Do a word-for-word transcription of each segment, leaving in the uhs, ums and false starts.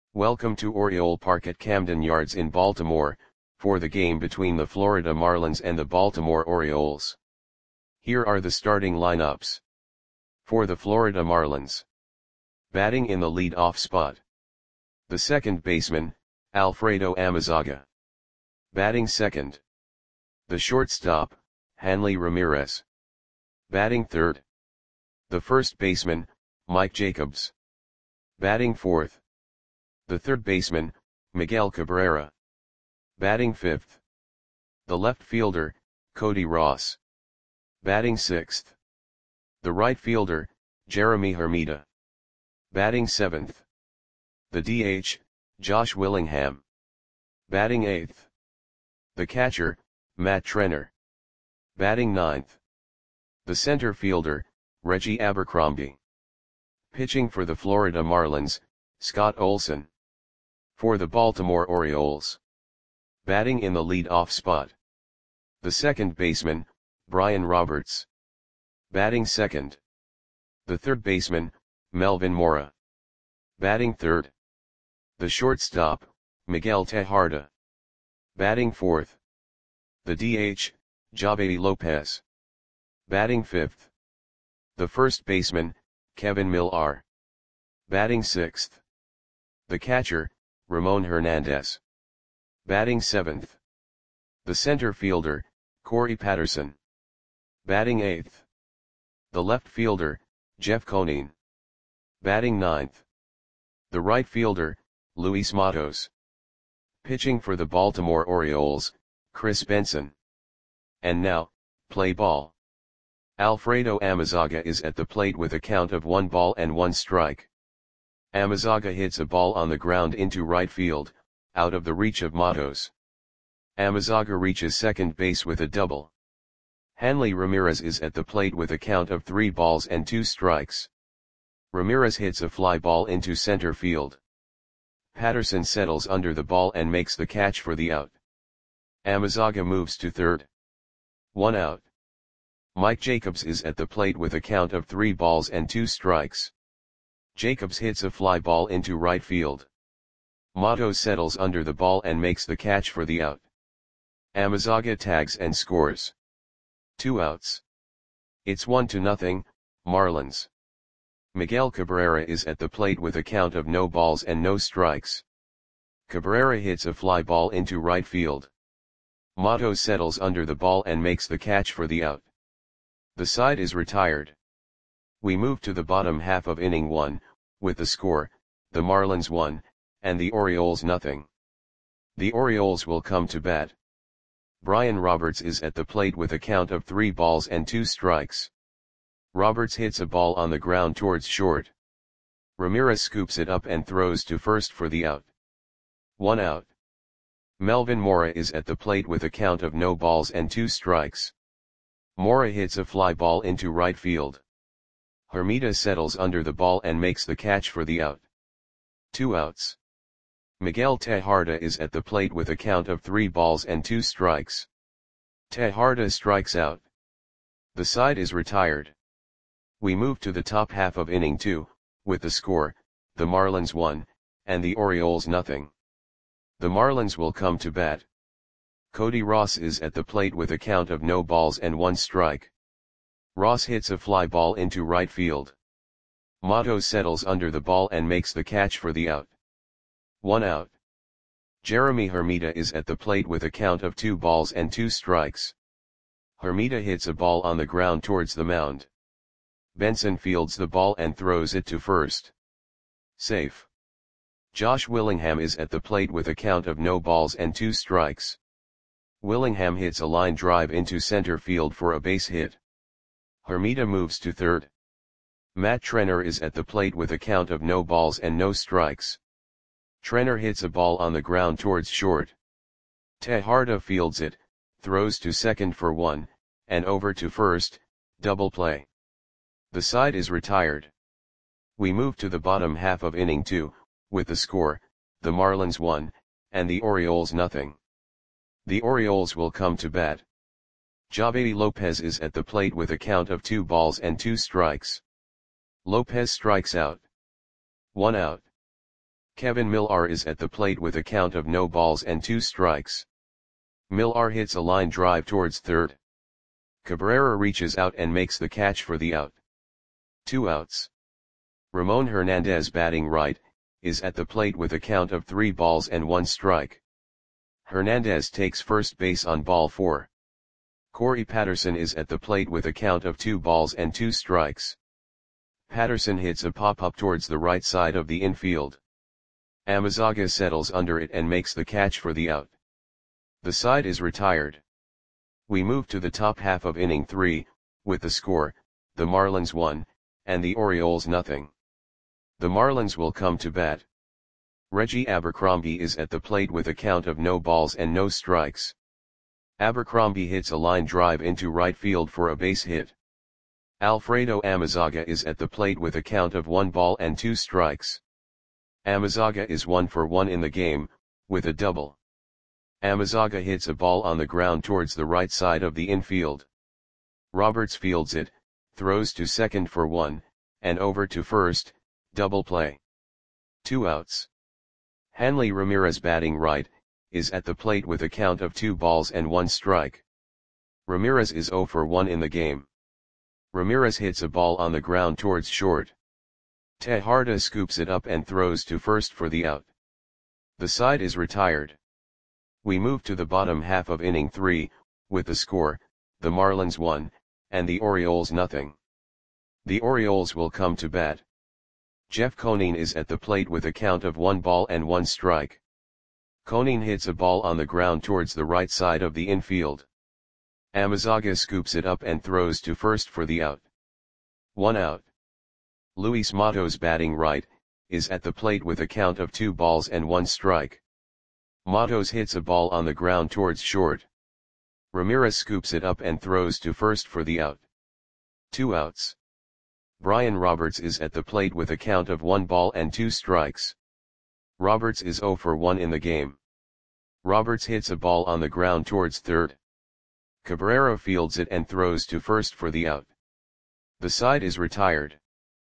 Welcome to Oriole Park at Camden Yards in Baltimore, for the game between the Florida Marlins and the Baltimore Orioles. Here are the starting lineups. For the Florida Marlins. Batting in the lead-off spot. The second baseman, Alfredo Amezaga. Batting second. The shortstop, Hanley Ramirez. Batting third. The first baseman, Mike Jacobs. Batting fourth. The third baseman, Miguel Cabrera. Batting fifth. The left fielder, Cody Ross. Batting sixth. The right fielder, Jeremy Hermida. Batting seventh. The D H, Josh Willingham. Batting eighth. The catcher, Matt Trenner. Batting ninth. The center fielder, Reggie Abercrombie. Pitching for the Florida Marlins, Scott Olson. For the Baltimore Orioles. Batting in the lead-off spot. The second baseman, Brian Roberts. Batting second. The third baseman, Melvin Mora. Batting third. The shortstop, Miguel Tejada. Batting fourth. The D H, Javedi Lopez. Batting fifth. The first baseman, Kevin Millar. Batting sixth. The catcher, Ramon Hernandez. Batting seventh. The center fielder, Corey Patterson. Batting eighth. The left fielder, Jeff Conine. Batting ninth. The right fielder, Luis Matos. Pitching for the Baltimore Orioles, Chris Benson. And now, play ball. Alfredo Amezaga is at the plate with a count of one ball and one strike. Amezaga hits a ball on the ground into right field, out of the reach of Matos. Amezaga reaches second base with a double. Hanley Ramirez is at the plate with a count of three balls and two strikes. Ramirez hits a fly ball into center field. Patterson settles under the ball and makes the catch for the out. Amezaga moves to third. One out. Mike Jacobs is at the plate with a count of three balls and two strikes. Jacobs hits a fly ball into right field. Matos settles under the ball and makes the catch for the out. Amezaga tags and scores. Two outs. It's one to nothing, Marlins. Miguel Cabrera is at the plate with a count of no balls and no strikes. Cabrera hits a fly ball into right field. Matos settles under the ball and makes the catch for the out. The side is retired. We move to the bottom half of inning one, with the score, the Marlins one, and the Orioles nothing. The Orioles will come to bat. Brian Roberts is at the plate with a count of three balls and two strikes. Roberts hits a ball on the ground towards short. Ramirez scoops it up and throws to first for the out. One out. Melvin Mora is at the plate with a count of no balls and two strikes. Mora hits a fly ball into right field. Hermida settles under the ball and makes the catch for the out. Two outs. Miguel Tejada is at the plate with a count of three balls and two strikes. Tejada strikes out. The side is retired. We move to the top half of inning two, with the score, the Marlins one, and the Orioles nothing. The Marlins will come to bat. Cody Ross is at the plate with a count of no balls and one strike. Ross hits a fly ball into right field. Matos settles under the ball and makes the catch for the out. One out. Jeremy Hermida is at the plate with a count of two balls and two strikes. Hermida hits a ball on the ground towards the mound. Benson fields the ball and throws it to first. Safe. Josh Willingham is at the plate with a count of no balls and two strikes. Willingham hits a line drive into center field for a base hit. Hermida moves to third. Matt Trenner is at the plate with a count of no balls and no strikes. Trenner hits a ball on the ground towards short. Tejada fields it, throws to second for one, and over to first, double play. The side is retired. We move to the bottom half of inning two, with the score, the Marlins one, and the Orioles nothing. The Orioles will come to bat. Javedi Lopez is at the plate with a count of two balls and two strikes. Lopez strikes out. One out. Kevin Millar is at the plate with a count of no balls and two strikes. Millar hits a line drive towards third. Cabrera reaches out and makes the catch for the out. Two outs. Ramon Hernandez, batting right, is at the plate with a count of three balls and one strike. Hernandez takes first base on ball four. Corey Patterson is at the plate with a count of two balls and two strikes. Patterson hits a pop-up towards the right side of the infield. Amezaga settles under it and makes the catch for the out. The side is retired. We move to the top half of inning three, with the score, the Marlins one, and the Orioles nothing. The Marlins will come to bat. Reggie Abercrombie is at the plate with a count of no balls and no strikes. Abercrombie hits a line drive into right field for a base hit. Alfredo Amezaga is at the plate with a count of one ball and two strikes. Amezaga is one for one in the game, with a double. Amezaga hits a ball on the ground towards the right side of the infield. Roberts fields it, throws to second for one, and over to first, double play. Two outs. Hanley Ramirez, batting right, is at the plate with a count of two balls and one strike. Ramirez is zero for one in the game. Ramirez hits a ball on the ground towards short. Tejada scoops it up and throws to first for the out. The side is retired. We move to the bottom half of inning three, with the score, the Marlins one, and the Orioles nothing. The Orioles will come to bat. Jeff Conine is at the plate with a count of one ball and one strike. Conine hits a ball on the ground towards the right side of the infield. Amezaga scoops it up and throws to first for the out. One out. Luis Matos, batting right, is at the plate with a count of two balls and one strike. Matos hits a ball on the ground towards short. Ramirez scoops it up and throws to first for the out. Two outs. Brian Roberts is at the plate with a count of one ball and two strikes. Roberts is zero for one in the game. Roberts hits a ball on the ground towards third. Cabrera fields it and throws to first for the out. The side is retired.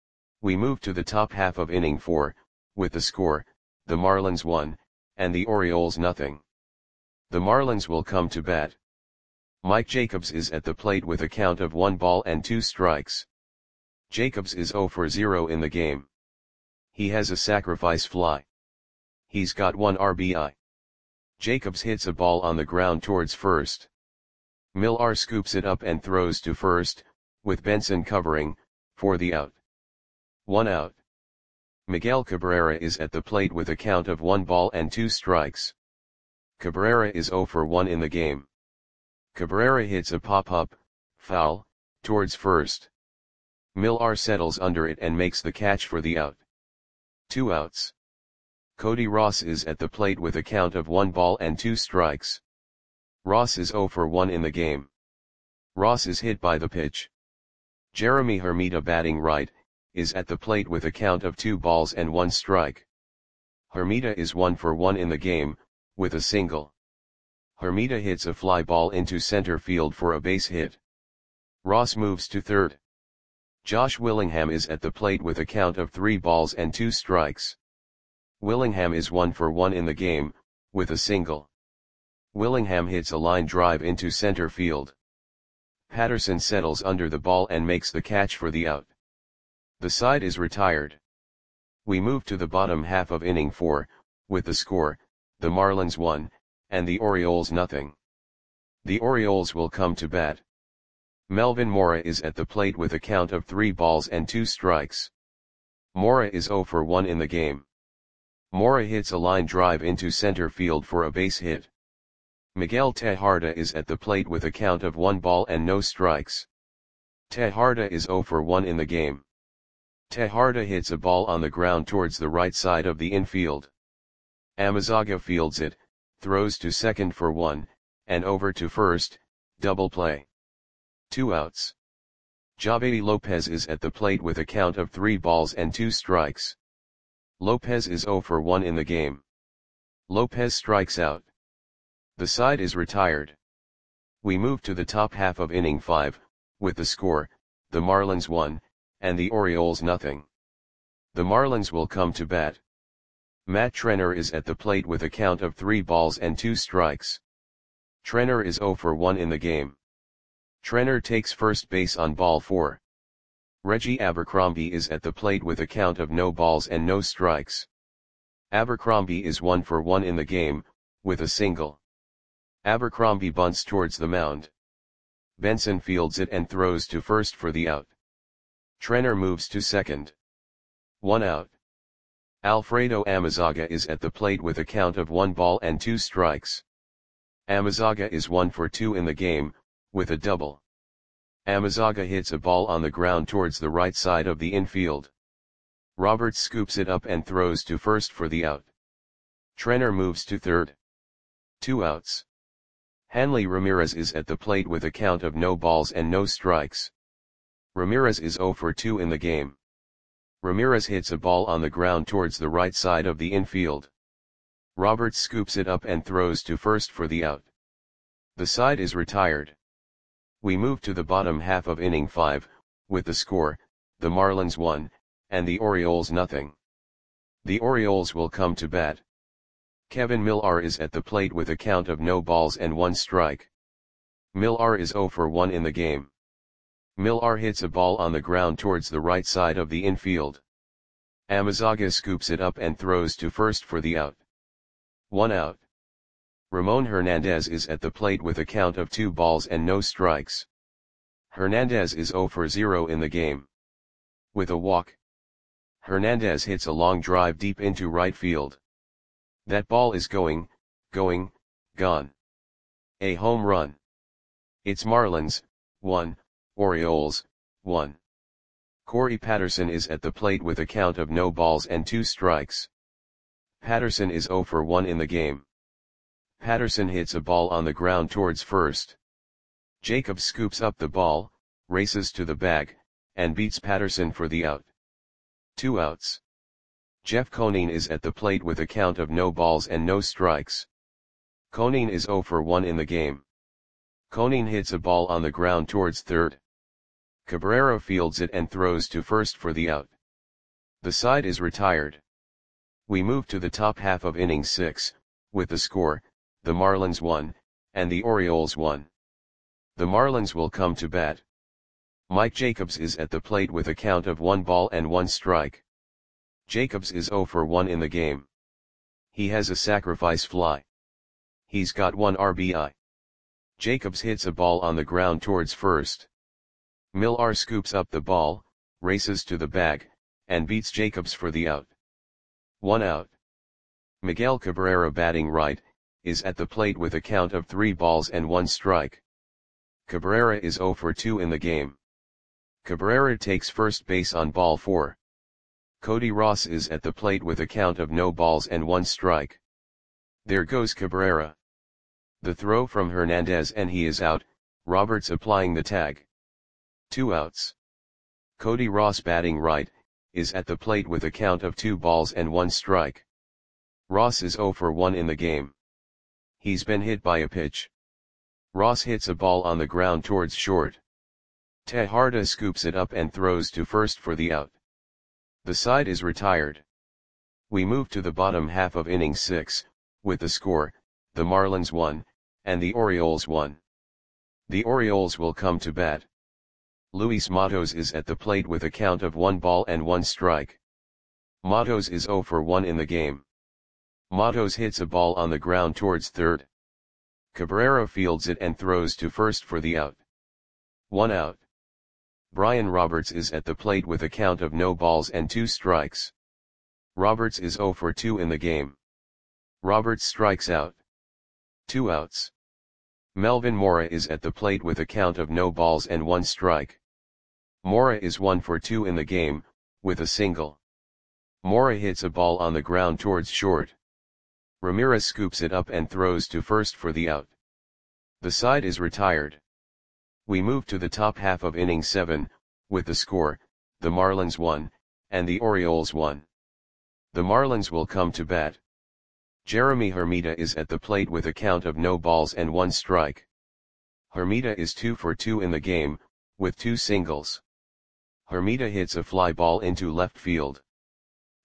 We move to the top half of inning four, with the score, the Marlins one, and the Orioles nothing. The Marlins will come to bat. Mike Jacobs is at the plate with a count of one ball and two strikes. Jacobs is zero for zero in the game. He has a sacrifice fly. He's got one R B I. Jacobs hits a ball on the ground towards first. Millar scoops it up and throws to first, with Benson covering, for the out. One out. Miguel Cabrera is at the plate with a count of one ball and two strikes. Cabrera is zero for one in the game. Cabrera hits a pop-up, foul, towards first. Millar settles under it and makes the catch for the out. Two outs. Cody Ross is at the plate with a count of one ball and two strikes. Ross is zero for one in the game. Ross is hit by the pitch. Jeremy Hermida, batting right, is at the plate with a count of two balls and one strike. Hermida is one for one in the game, with a single. Hermida hits a fly ball into center field for a base hit. Ross moves to third. Josh Willingham is at the plate with a count of three balls and two strikes. Willingham is one for one in the game, with a single. Willingham hits a line drive into center field. Patterson settles under the ball and makes the catch for the out. The side is retired. We move to the bottom half of inning four, with the score, the Marlins one, and the Orioles nothing. The Orioles will come to bat. Melvin Mora is at the plate with a count of three balls and two strikes. Mora is zero for one in the game. Mora hits a line drive into center field for a base hit. Miguel Tejada is at the plate with a count of one ball and no strikes. Tejada is zero for one in the game. Tejada hits a ball on the ground towards the right side of the infield. Amezaga fields it, throws to second for one, and over to first, double play. Two outs. Javedi Lopez is at the plate with a count of three balls and two strikes. Lopez is zero for one in the game. Lopez strikes out. The side is retired. We move to the top half of inning five, with the score, the Marlins one, and the Orioles nothing. The Marlins will come to bat. Matt Trenner is at the plate with a count of three balls and two strikes. Trenner is zero for one in the game. Trenner takes first base on ball four. Reggie Abercrombie is at the plate with a count of no balls and no strikes. Abercrombie is one for one in the game, with a single. Abercrombie bunts towards the mound. Benson fields it and throws to first for the out. Trenner moves to second. One out. Alfredo Amezaga is at the plate with a count of one ball and two strikes. Amezaga is one for two in the game, with a double. Amezaga hits a ball on the ground towards the right side of the infield. Roberts scoops it up and throws to first for the out. Trenner moves to third. Two outs. Hanley Ramirez is at the plate with a count of no balls and no strikes. Ramirez is zero for two in the game. Ramirez hits a ball on the ground towards the right side of the infield. Roberts scoops it up and throws to first for the out. The side is retired. We move to the bottom half of inning five, with the score, the Marlins one, and the Orioles nothing. The Orioles will come to bat. Kevin Millar is at the plate with a count of no balls and one strike. Millar is zero for one in the game. Millar hits a ball on the ground towards the right side of the infield. Amezaga scoops it up and throws to first for the out. One out. Ramon Hernandez is at the plate with a count of two balls and no strikes. Hernandez is zero for zero in the game. With a walk, Hernandez hits a long drive deep into right field. That ball is going, going, gone. A home run. It's Marlins, one, Orioles, one. Corey Patterson is at the plate with a count of no balls and two strikes. Patterson is zero for one in the game. Patterson hits a ball on the ground towards first. Jacobs scoops up the ball, races to the bag, and beats Patterson for the out. Two outs. Jeff Conine is at the plate with a count of no balls and no strikes. Conine is zero for one in the game. Conine hits a ball on the ground towards third. Cabrera fields it and throws to first for the out. The side is retired. We move to the top half of inning six, with the score, the Marlins one, and the Orioles one. The Marlins will come to bat. Mike Jacobs is at the plate with a count of one ball and one strike. Jacobs is zero for one in the game. He has a sacrifice fly. He's got one R B I. Jacobs hits a ball on the ground towards first. Millar scoops up the ball, races to the bag, and beats Jacobs for the out. One out. Miguel Cabrera, batting right, is at the plate with a count of three balls and one strike. Cabrera is zero for two in the game. Cabrera takes first base on ball four. Cody Ross is at the plate with a count of no balls and one strike. There goes Cabrera. The throw from Hernandez and he is out, Roberts applying the tag. Two outs. Cody Ross, batting right, is at the plate with a count of two balls and one strike. Ross is zero for one in the game. He's been hit by a pitch. Ross hits a ball on the ground towards short. Tejada scoops it up and throws to first for the out. The side is retired. We move to the bottom half of inning six, with the score, the Marlins one, and the Orioles one. The Orioles will come to bat. Luis Matos is at the plate with a count of one ball and one strike. Matos is zero for one in the game. Matos hits a ball on the ground towards third. Cabrera fields it and throws to first for the out. One out. Brian Roberts is at the plate with a count of no balls and two strikes. Roberts is zero for two in the game. Roberts strikes out. Two outs. Melvin Mora is at the plate with a count of no balls and one strike. Mora is one for two in the game, with a single. Mora hits a ball on the ground towards short. Ramirez scoops it up and throws to first for the out. The side is retired. We move to the top half of inning seven, with the score, the Marlins one, and the Orioles one. The Marlins will come to bat. Jeremy Hermida is at the plate with a count of no balls and one strike. Hermida is two for two in the game, with two singles. Hermida hits a fly ball into left field.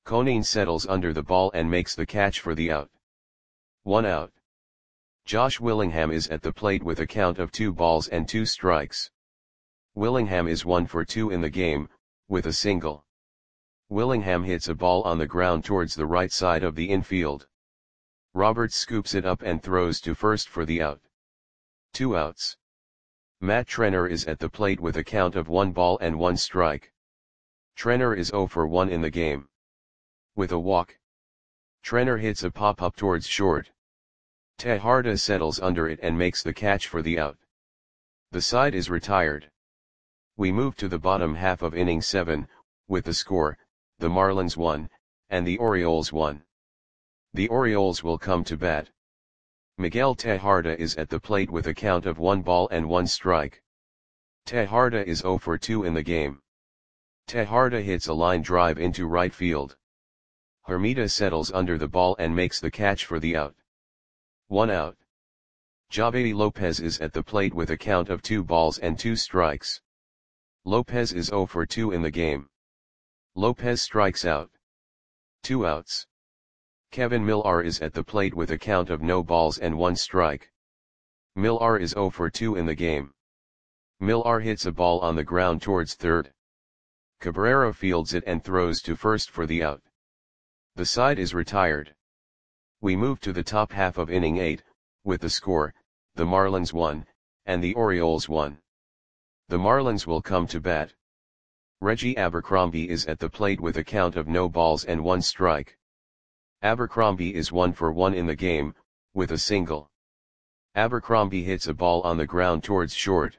Conine settles under the ball and makes the catch for the out. One out. Josh Willingham is at the plate with a count of two balls and two strikes. Willingham is one for two in the game, with a single. Willingham hits a ball on the ground towards the right side of the infield. Roberts scoops it up and throws to first for the out. Two outs. Matt Trenner is at the plate with a count of one ball and one strike. Trenner is zero for one in the game. With a walk. Trenner hits a pop-up towards short. Tejada settles under it and makes the catch for the out. The side is retired. We move to the bottom half of inning seven, with the score, the Marlins won, and the Orioles won. The Orioles will come to bat. Miguel Tejada is at the plate with a count of one ball and one strike. Tejada is zero for two in the game. Tejada hits a line drive into right field. Hermida settles under the ball and makes the catch for the out. One out. Javedi Lopez is at the plate with a count of two balls and two strikes. Lopez is zero for two in the game. Lopez strikes out. Two outs. Kevin Millar is at the plate with a count of no balls and one strike. Millar is zero for two in the game. Millar hits a ball on the ground towards third. Cabrera fields it and throws to first for the out. The side is retired. We move to the top half of inning eight, with the score, the Marlins won, and the Orioles won. The Marlins will come to bat. Reggie Abercrombie is at the plate with a count of no balls and one strike. Abercrombie is one for one in the game, with a single. Abercrombie hits a ball on the ground towards short.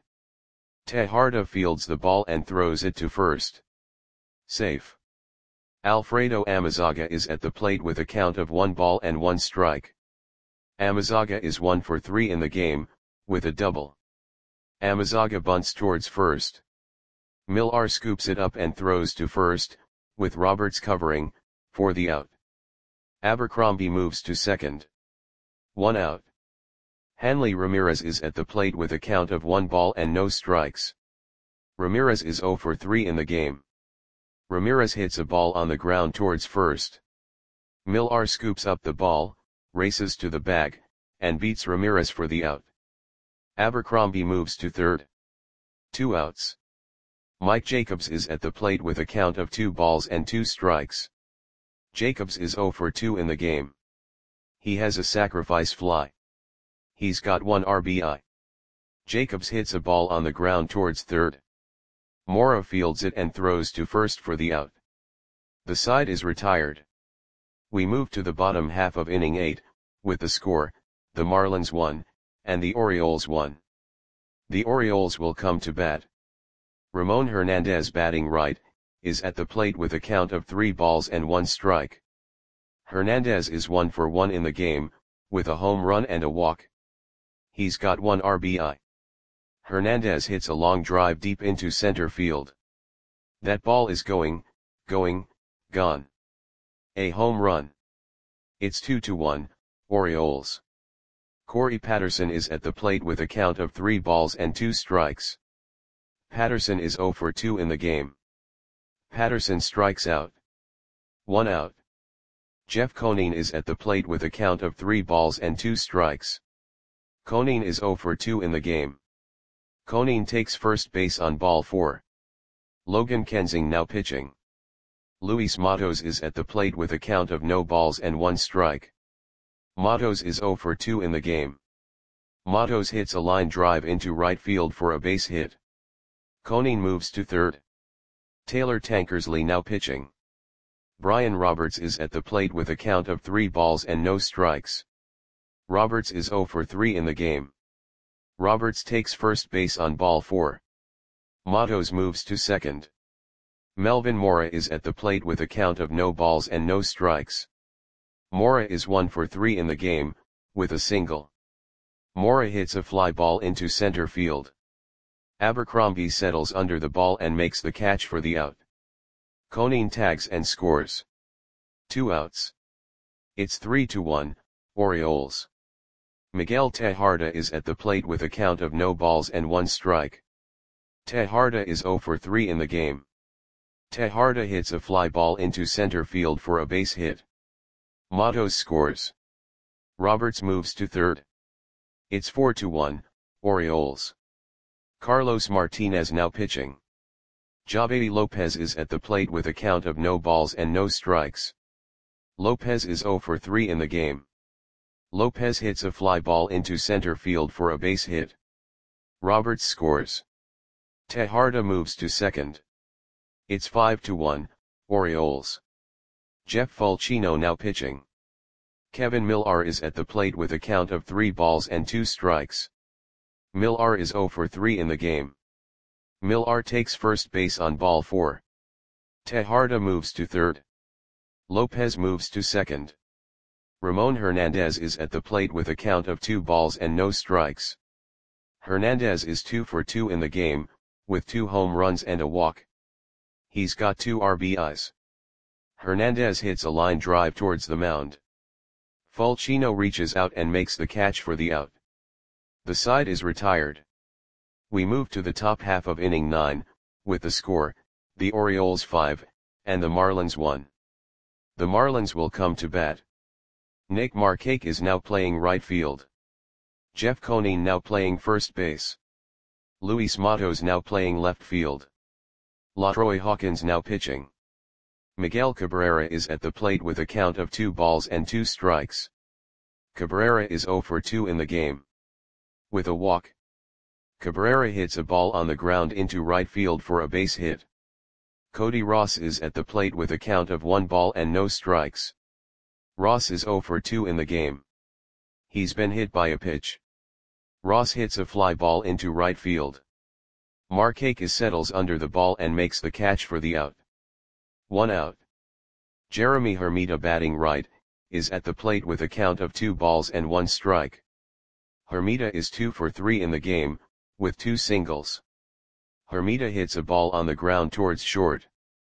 Tejada fields the ball and throws it to first. Safe. Alfredo Amezaga is at the plate with a count of one ball and one strike. Amezaga is one for three in the game, with a double. Amezaga bunts towards first. Millar scoops it up and throws to first, with Roberts covering, for the out. Abercrombie moves to second. One out. Hanley Ramirez is at the plate with a count of one ball and no strikes. Ramirez is zero for three in the game. Ramirez hits a ball on the ground towards first. Millar scoops up the ball, races to the bag, and beats Ramirez for the out. Abercrombie moves to third. Two outs. Mike Jacobs is at the plate with a count of two balls and two strikes. Jacobs is zero for two in the game. He has a sacrifice fly. He's got one R B I. Jacobs hits a ball on the ground towards third. Mora fields it and throws to first for the out. The side is retired. We move to the bottom half of inning eight, with the score, the Marlins won, and the Orioles won. The Orioles will come to bat. Ramon Hernandez, batting right, is at the plate with a count of three balls and one strike. Hernandez is one for one in the game, with a home run and a walk. He's got one R B I. Hernandez hits a long drive deep into center field. That ball is going, going, gone. A home run. It's two to one, Orioles. Corey Patterson is at the plate with a count of three balls and two strikes. Patterson is zero for two in the game. Patterson strikes out. One out. Jeff Conine is at the plate with a count of three balls and two strikes. Conine is zero for two in the game. Conine takes first base on ball four. Logan Kensing now pitching. Luis Matos is at the plate with a count of no balls and one strike. Matos is zero for two in the game. Matos hits a line drive into right field for a base hit. Conine moves to third. Taylor Tankersley now pitching. Brian Roberts is at the plate with a count of three balls and no strikes. Roberts is zero for three in the game. Roberts takes first base on ball four. Matos moves to second. Melvin Mora is at the plate with a count of no balls and no strikes. Mora is one for three in the game, with a single. Mora hits a fly ball into center field. Abercrombie settles under the ball and makes the catch for the out. Conine tags and scores. Two outs. It's three to one, Orioles. Miguel Tejada is at the plate with a count of no balls and one strike. Tejada is zero for three in the game. Tejada hits a fly ball into center field for a base hit. Matos scores. Roberts moves to third. It's four to one, Orioles. Carlos Martinez now pitching. Javi Lopez is at the plate with a count of no balls and no strikes. Lopez is zero for three in the game. Lopez hits a fly ball into center field for a base hit. Roberts scores. Tejada moves to second. It's five to one, Orioles. Jeff Fulchino now pitching. Kevin Millar is at the plate with a count of three balls and two strikes. Millar is zero for three in the game. Millar takes first base on ball four. Tejada moves to third. Lopez moves to second. Ramon Hernandez is at the plate with a count of two balls and no strikes. Hernandez is two for two in the game, with two home runs and a walk. He's got two R B Is. Hernandez hits a line drive towards the mound. Fulchino reaches out and makes the catch for the out. The side is retired. We move to the top half of inning nine, with the score, the Orioles five, and the Marlins one. The Marlins will come to bat. Nick Markakis is now playing right field. Jeff Conine now playing first base. Luis Matos now playing left field. LaTroy Hawkins now pitching. Miguel Cabrera is at the plate with a count of two balls and two strikes. Cabrera is zero for two in the game. With a walk. Cabrera hits a ball on the ground into right field for a base hit. Cody Ross is at the plate with a count of one ball and no strikes. Ross is zero for two in the game. He's been hit by a pitch. Ross hits a fly ball into right field. Markakis settles under the ball and makes the catch for the out. One out. Jeremy Hermida batting right, is at the plate with a count of two balls and one strike. Hermida is two for three in the game, with two singles. Hermida hits a ball on the ground towards short.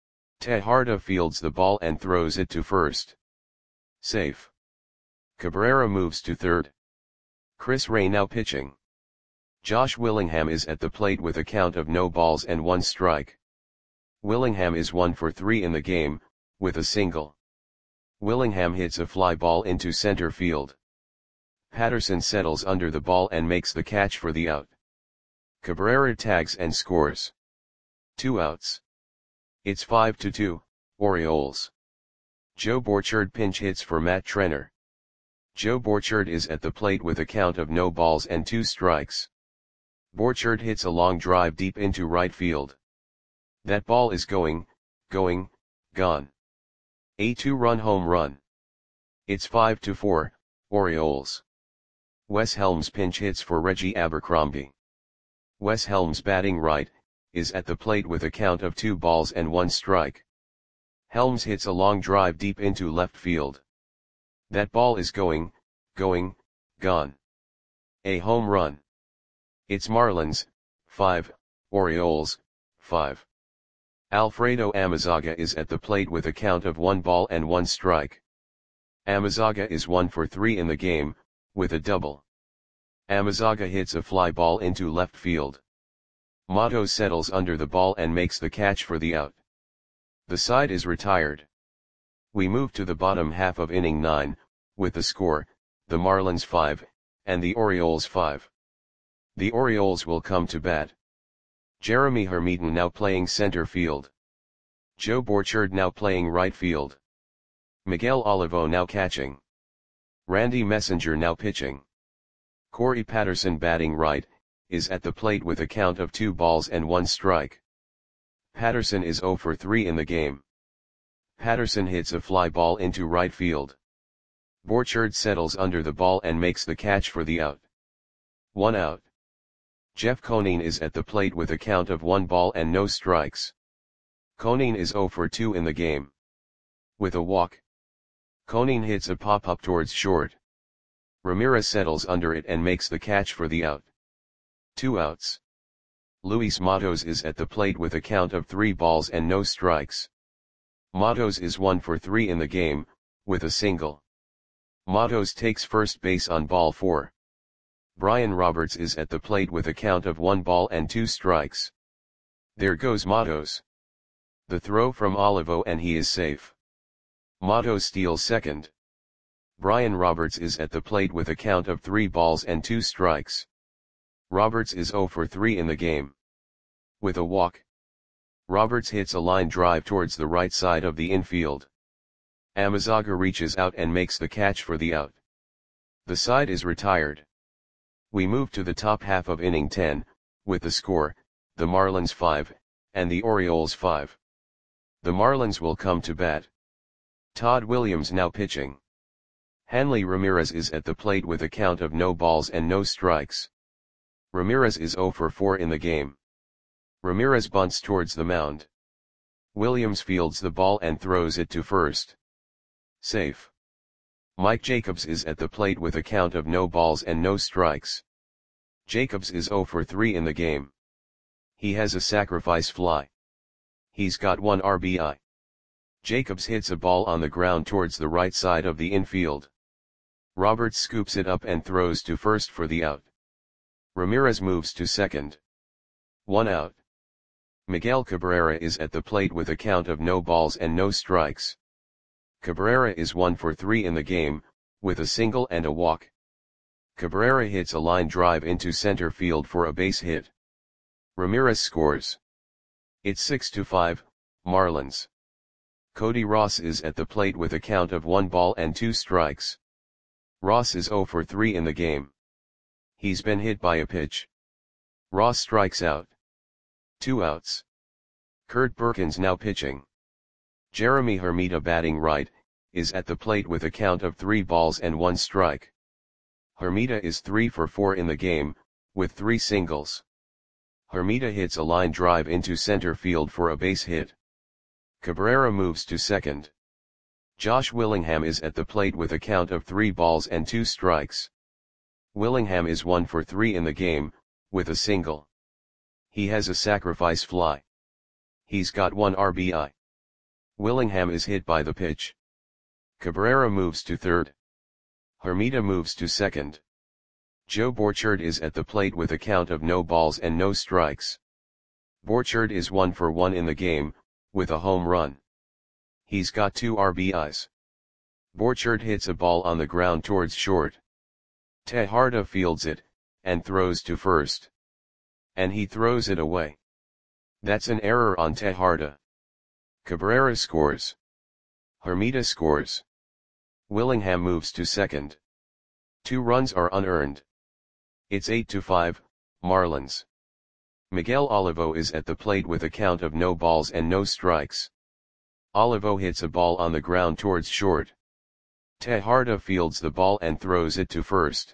Tejada fields the ball and throws it to first. Safe. Cabrera moves to third. Chris Ray now pitching. Josh Willingham is at the plate with a count of no balls and one strike. Willingham is one for three in the game, with a single. Willingham hits a fly ball into center field. Patterson settles under the ball and makes the catch for the out. Cabrera tags and scores. Two outs. It's five to two, Orioles. Joe Borchard pinch hits for Matt Trenner. Joe Borchard is at the plate with a count of no balls and two strikes. Borchard hits a long drive deep into right field. That ball is going, going, gone. A two-run home run. It's five to four, Orioles. Wes Helms pinch hits for Reggie Abercrombie. Wes Helms batting right, is at the plate with a count of two balls and one strike. Helms hits a long drive deep into left field. That ball is going, going, gone. A home run. It's Marlins, five, Orioles, five. Alfredo Amezaga is at the plate with a count of one ball and one strike. Amezaga is one for three in the game, with a double. Amezaga hits a fly ball into left field. Matos settles under the ball and makes the catch for the out. The side is retired. We move to the bottom half of inning nine, with the score, the Marlins five, and the Orioles five. The Orioles will come to bat. Jeremy Hermida now playing center field. Joe Borchard now playing right field. Miguel Olivo now catching. Randy Messenger now pitching. Corey Patterson batting right, is at the plate with a count of two balls and one strike. Patterson is zero for three in the game. Patterson hits a fly ball into right field. Borchard settles under the ball and makes the catch for the out. One out. Jeff Conine is at the plate with a count of one ball and no strikes. Conine is zero for two in the game. With a walk. Conine hits a pop-up towards short. Ramirez settles under it and makes the catch for the out. Two outs. Luis Matos is at the plate with a count of three balls and no strikes. Matos is one for three in the game, with a single. Matos takes first base on ball four. Brian Roberts is at the plate with a count of one ball and two strikes. There goes Matos. The throw from Olivo and he is safe. Motto steals second. Brian Roberts is at the plate with a count of three balls and two strikes. Roberts is zero for three in the game. With a walk, Roberts hits a line drive towards the right side of the infield. Amezaga reaches out and makes the catch for the out. The side is retired. We move to the top half of inning ten, with the score, the Marlins five, and the Orioles five. The Marlins will come to bat. Todd Williams now pitching. Hanley Ramirez is at the plate with a count of no balls and no strikes. Ramirez is zero for four in the game. Ramirez bunts towards the mound. Williams fields the ball and throws it to first. Safe. Mike Jacobs is at the plate with a count of no balls and no strikes. Jacobs is zero for three in the game. He has a sacrifice fly. He's got one R B I. Jacobs hits a ball on the ground towards the right side of the infield. Roberts scoops it up and throws to first for the out. Ramirez moves to second. One out. Miguel Cabrera is at the plate with a count of no balls and no strikes. Cabrera is one for three in the game, with a single and a walk. Cabrera hits a line drive into center field for a base hit. Ramirez scores. It's six to five, Marlins. Cody Ross is at the plate with a count of one ball and two strikes. Ross is zero for three in the game. He's been hit by a pitch. Ross strikes out. Two outs. Kurt Perkins now pitching. Jeremy Hermida batting right, is at the plate with a count of three balls and one strike. Hermida is three for four in the game, with three singles. Hermida hits a line drive into center field for a base hit. Cabrera moves to second. Josh Willingham is at the plate with a count of three balls and two strikes. Willingham is one for three in the game, with a single. He has a sacrifice fly. He's got one R B I. Willingham is hit by the pitch. Cabrera moves to third. Hermida moves to second. Joe Borchard is at the plate with a count of no balls and no strikes. Borchard is one for one in the game, with a home run. He's got two R B Is. Borchard hits a ball on the ground towards short. Tejada fields it, and throws to first. And he throws it away. That's an error on Tejada. Cabrera scores. Hermida scores. Willingham moves to second. Two runs are unearned. It's eight to five, Marlins. Miguel Olivo is at the plate with a count of no balls and no strikes. Olivo hits a ball on the ground towards short. Tejada fields the ball and throws it to first.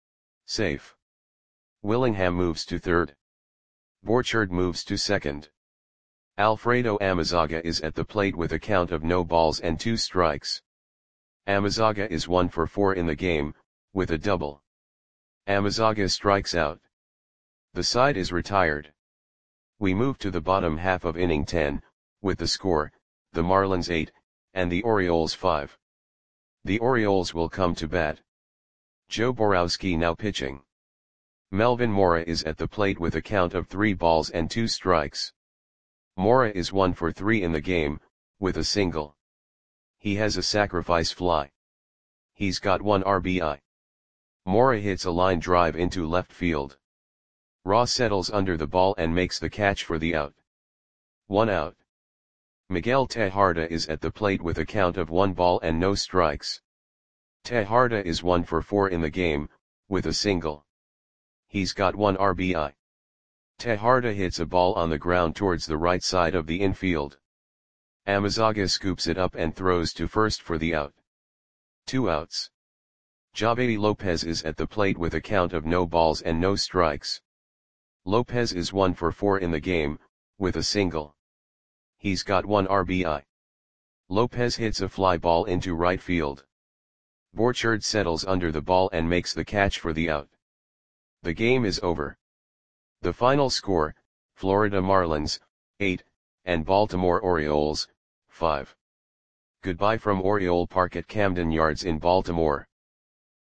Safe. Willingham moves to third. Borchard moves to second. Alfredo Amezaga is at the plate with a count of no balls and two strikes. Amezaga is one for four in the game, with a double. Amezaga strikes out. The side is retired. We move to the bottom half of inning ten, with the score, the Marlins eight, and the Orioles five. The Orioles will come to bat. Joe Borowski now pitching. Melvin Mora is at the plate with a count of three balls and two strikes. Mora is one for three in the game, with a single. He has a sacrifice fly. He's got one R B I. Mora hits a line drive into left field. Ross settles under the ball and makes the catch for the out. One out. Miguel Tejada is at the plate with a count of one ball and no strikes. Tejada is one for four in the game, with a single. He's got one R B I. Tejada hits a ball on the ground towards the right side of the infield. Amezaga scoops it up and throws to first for the out. Two outs. Javedi Lopez is at the plate with a count of no balls and no strikes. Lopez is one for four in the game, with a single. He's got one R B I. Lopez hits a fly ball into right field. Borchard settles under the ball and makes the catch for the out. The game is over. The final score, Florida Marlins, eight, and Baltimore Orioles, five. Goodbye from Oriole Park at Camden Yards in Baltimore.